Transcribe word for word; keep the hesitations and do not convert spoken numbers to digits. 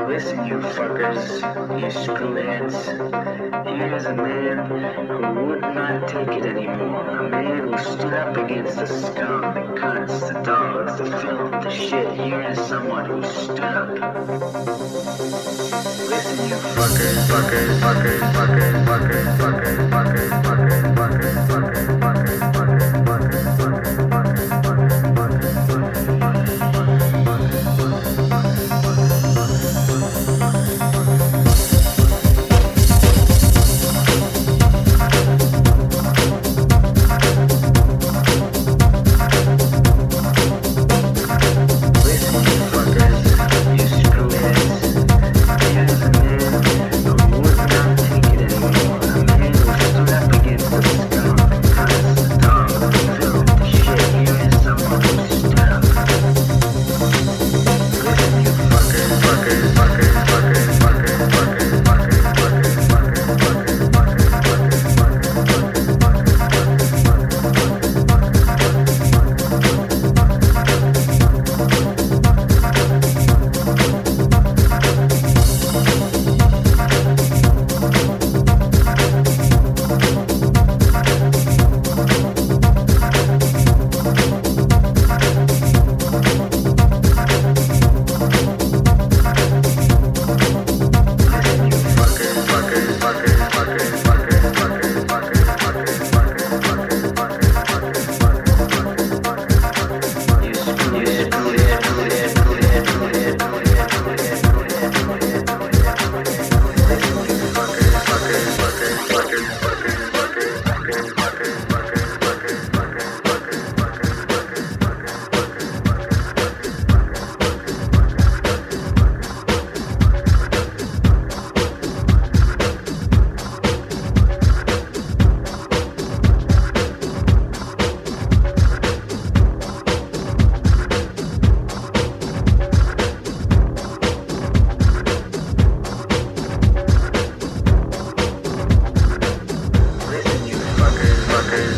Listen, you fuckers, you screwheads. Here's a man who would not take it anymore. A man who stood up against the scum, the cunts, the dogs, the film, the shit. Here is someone who stood up. Listen, you fuckers, fuckers, fuckers, fuckers, fuckers, fuckers, fuckers, fuckers, fuckers, fuckers, fuckers, fuckers.